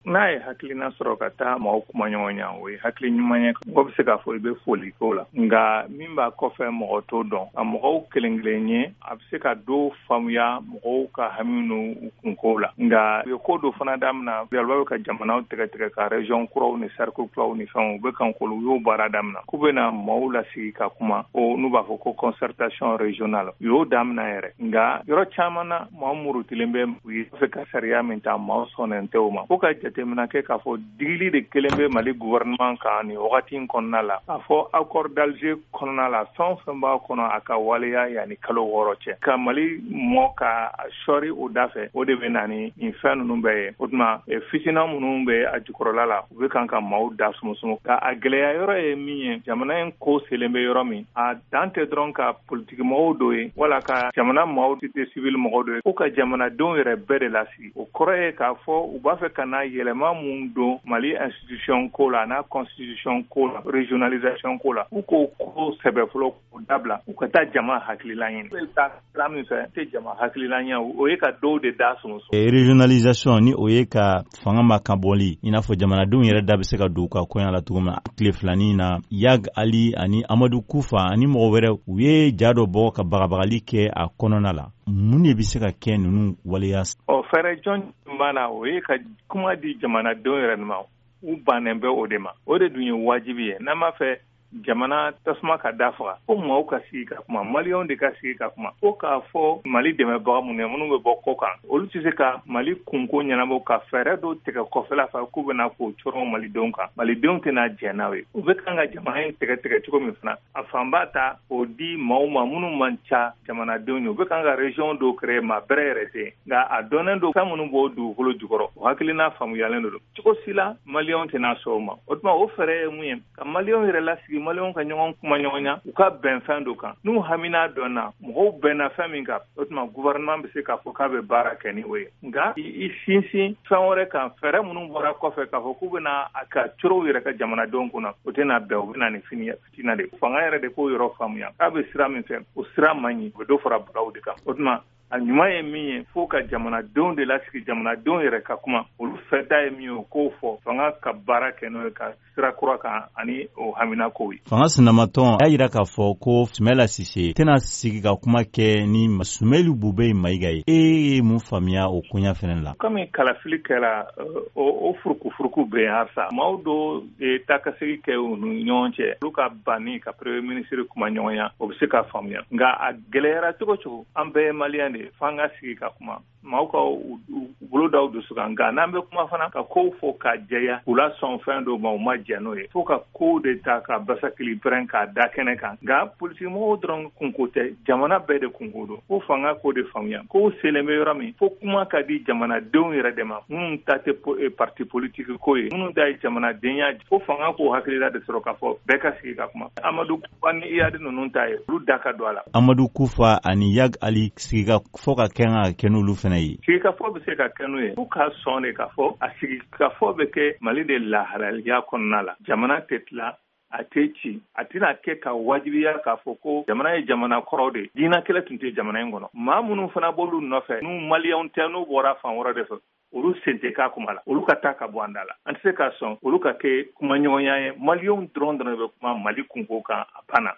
n'a ye hakilina sɔrɔ ka taa maaw kuma ɲɔgɔn ɲa o ye hakili ɲuman ye mɔgɔ bɛ se k'a fɔ i bɛ foli k'o la nka min b'a kɔfɛ mɔgɔ t'o dɔn a mɔgɔw kelen kelen ye a bɛ se ka dɔ faamuya mɔgɔw ka hami n'u kunkow la nka u ye ko dɔ fana daminɛ yalaba bɛ ka jamanaw tigɛ ka région kuraw ni cercle kuraw ni fɛnw u bɛ kan k'olu u y'o baara daminɛ k'u bɛna maaw lasigi ka kuma o n'u b'a fɔ ko concertation régionale u y'o daminɛ yɛrɛ nka yɔrɔ caman na maaw murutilen bɛ u ye fɛ ka sariya min ta maaw sɔnnen tɛ o ma fo ka jateminɛ kɛ k'a fɔ digili de kelen bɛ Mali gouvernement kan nin wagati in kɔnɔna la a fɔ accord d'Alger kɔnɔna la fɛn o fɛn b'a kɔnɔ a ka waleya yanni kalo 6 cɛ ka Mali mɔ ka sɔri o da fɛ o de bɛ na ni nin fɛn ninnu bɛɛ ye o tuma fitina minnu bɛ a jukɔrɔla la u bɛ kan ka maaw da sumusumu ka a gɛlɛya yɔrɔ ye min ye jamana in ko selen bɛ yɔrɔ min a dan tɛ dɔrɔn ka politiki mɔgɔw dɔ ye wala ka jamana maaw tɛ civil mɔgɔw dɔ ye ko ka jamanadenw yɛrɛ bɛɛ de lasigi o kɔrɔ ye k'a fɔ u b'a fɛ ka na yɛlɛma mun don Mali institution ko la n'a constitution ko la régionalisation ko la u k'o ko sɛbɛ fɔlɔ k'o dabila u ka taa jama hakilila ɲini u taa sira min fɛ tɛ jama hakilila ɲɛ o ye ka dɔw de da sumusumu régionalisation ni o ye ka fanga ma kan bɔli i n'a fɔ jamanadenw yɛrɛ da bɛ se ka don u ka kɔɲɔ la cogo min na tile filanin na Yag Ali ani Amadu Kufa ani mɔgɔ wɛrɛ u ye ja dɔ bɔ ka bagabagali kɛ a kɔnɔna la mun de bɛ se ka kɛ ninnu waleya fɛɛrɛ jɔn b'a la o ye ka kuma di jamanadenw yɛrɛ ma u bannen bɛ o de ma o de dun ye wajibi ye n'an b'a fɛ jamana tasuma ka da faga ko maaw ka sigi ka kuma maliyɛnw de ka sigi ka kuma ko k'a fɔ Mali dɛmɛbaga minnu bɛ bɔ kɔ kan olu tɛ se ka Mali kunko ɲɛnabɔ ka fɛɛrɛ dɔ tigɛ kɔfɛla fɛ k'u bɛna k'o cɔrɔ malidenw kan malidenw tɛna jɛn n'a ye u bɛ kan ka jamana in tigɛ cogo min fana a fanba ta o di maaw ma minnu man ca jamanadenw ye u bɛ kan ka région dɔw créer maa bɛrɛ yɛrɛ tɛ nka a dɔnnen don fɛn minnu b'o dugukolo jukɔrɔ o hakilina faamuyalen don cogo si la maliyɛnw tɛna sɔn o ma o tuma o fɛɛrɛ ye mun ye ka maliyɛnw yɛrɛ lasigi maliyɛnw ka ɲɔgɔn kuma ɲɔgɔn ɲa u ka bɛn fɛn dɔ kan n'u hamina dɔnna mɔgɔw bɛnna fɛn min kan o tuma gouvernement bɛ se k'a fɔ k'a bɛ baara kɛ ni o ye nka i sinsin fɛn wɛrɛ kan fɛɛrɛ minnu bɔra kɔfɛ k'a fɔ k'u bɛna a ka corow yɛrɛ ka jamanadenw kunna o tɛna bɛn o bɛna ni fitina de fanga yɛrɛ de k'o yɔrɔ faamuya k'a bɛ sira min fɛ o sira man ɲi o bɛ dɔ fara bagaw de kan o tuma a ɲuman ye min ye fo ka jamanadenw de lasigi jamanadenw yɛrɛ ka kuma olu fɛda ye min ye o k'o fɔ fanga ka baara kɛ n'o ye ka sira kura kan ani o hamina kow ye fanga sinamatɔn y'a jira k'a fɔ ko Sumala Sise tɛna sigi ka kuma kɛ ni Sumeli Bube Mayiga ye ye mun faamuya o koɲa fɛnɛ la komi kalafili kɛra o furuku bɛ yen halisa maaw dɔ taa ka segi kɛ u ni ɲɔgɔn cɛ olu ka banni ka premier ministre kuma ɲɔgɔnya o bɛ se ka faamuya nka a gɛlɛyara cogo an bɛɛ ye maliyɛn de f'an ka sigi ka kuma maaw ka bolo da u dusu kan nka n'an bɛ kuma fana ka kow fɔ ka jɛya u la sɔn fɛn dɔw ma u ma jɛ n'o ye fo ka kow de ta ka basakili pɛrɛn k'a da kɛnɛ kan nka politikimɔgɔw dɔrɔn kunko tɛ jamana bɛɛ de kunko don fo fanga k'o de faamuya kow selen bɛ yɔrɔ min fo kuma ka di jamanadenw yɛrɛ de ma minnu ta tɛ parti politique ko ye minnu ta ye jamanadenya fo fanga k'o hakilila de sɔrɔ k'a fɔ bɛɛ ka sigi ka kuma Amadu Kufa ni Iyadi ninnu ta ye olu da ka don a la Amadu Kufa ani Yag Ali sigi ka fɔ ka kɛ n'olu fɛnɛ ye sigi ka fɔ bɛ se ka kɛ n'o ye fo k'a sɔn de ka fɔ a sigi ka fɔ bɛ kɛ Mali de lahalaya kɔnɔna la jamana tɛ tila a tɛ ci a tɛna kɛ ka wajibiya k'a fɔ ko jamana ye jamana kɔrɔ de diinɛ kɛlɛ tun tɛ jamana in kɔnɔ maa minnu fana b'olu nɔfɛ n'u maliyɛnw tɛ n'u bɔra fan wɛrɛ de fɛ olu sen tɛ k'a kuma la olu ka taa ka bɔ an da la an tɛ se ka sɔn olu ka kɛ kumaɲɔgɔnya ye maliyɛnw dɔrɔn bɛ kuma Mali kunko kan a banna